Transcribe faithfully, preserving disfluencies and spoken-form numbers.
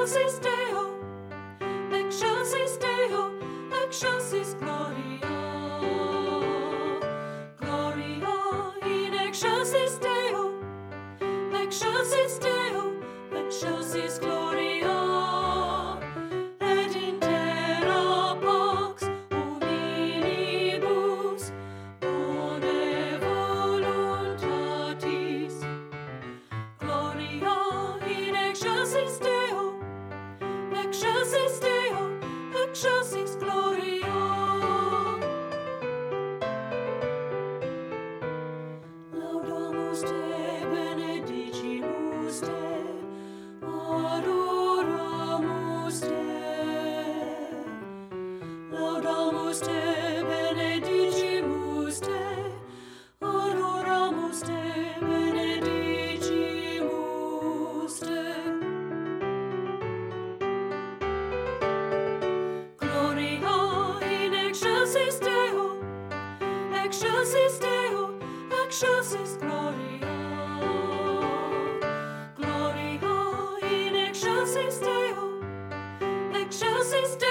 excelsis Deo, excelsis Deo, excelsis Gloria. Gloria in excelsis Deo, excelsis Deo, excelsis Gloria. Et in terra pax hominibus bone voluntatis. Gloria in excelsis Deo, excelsis Deo, excelsis Gloria. Laudamus te, benedicimus te, adoramus te. Laudamus te, benedicimus te, adoramus te, benedicimus te. Gloria in excelsis Deo, excelsis Deo, excelsis Gloria. Gloria in excelsis Deo, excelsis Deo.